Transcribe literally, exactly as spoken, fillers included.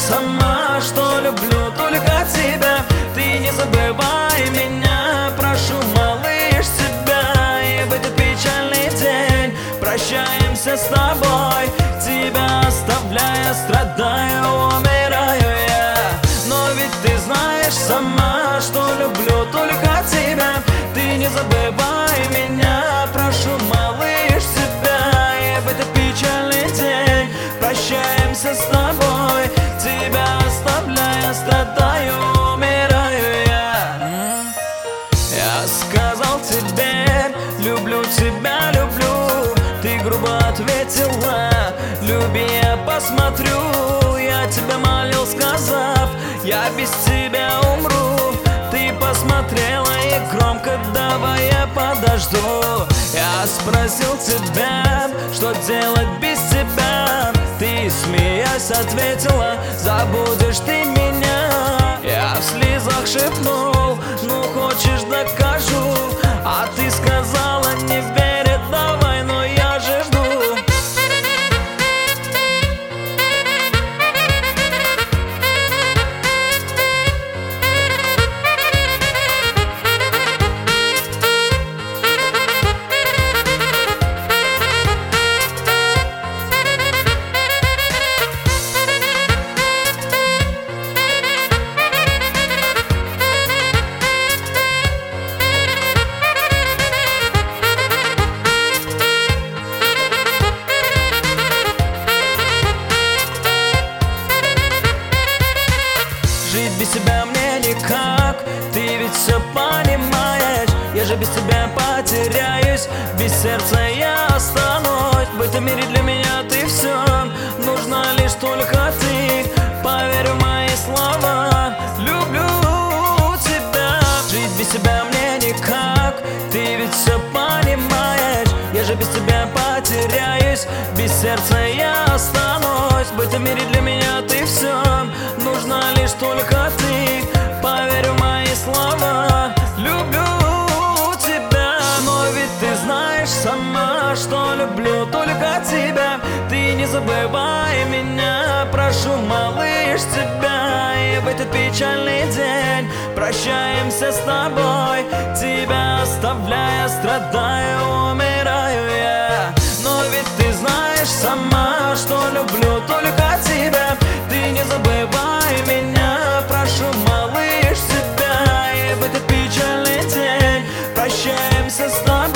сама, что люблю только тебя. Ты не забывай меня, прошу, малыш, тебя. И в этот печальный день прощаемся с тобой. Тебя оставляя, страдаю, умираю я. Но ведь ты знаешь сама, что люблю только тебя. Ты не забывай меня, прошу, малыш, тебя. И в этот печальный день прощаемся с тобой. Тебя оставляя, страдаю, умираю я. Я сказал тебе, люблю тебя, люблю. Ты грубо ответила, люби, я посмотрю. Я тебя молил, сказав, я без тебя умру. Ты посмотрела и громко, давай я подожду. Я спросил тебя, что делать без тебя. Ты, смеясь, ответила, забудешь ты меня. Я в слезах шепнул, ну хочешь докажу. А ты сказала, не верит, давай, но я же жду. Жить без тебя мне никак, ты ведь все понимаешь. Я же без тебя потеряюсь, без сердца я останусь. В этом мире для меня ты все, нужна лишь только ты. Поверь в мои слова, люблю тебя. Жить без тебя мне никак, ты ведь все понимаешь. Я же без тебя потеряюсь, без сердца я останусь. В этом мире для меня ты все, нужна лишь только ты. Поверь в мои слова, люблю тебя. Но ведь ты знаешь сама, что люблю только тебя. Ты не забывай меня, прошу, малыш, тебя. И в этот печальный день прощаемся с тобой. Тебя оставляя, страдаю, умираю я. Но ведь ты знаешь сама, что люблю только тебя. Ты не забывай меня, прошу, малыш, тебя. И в этот печальный день прощаемся с тобой.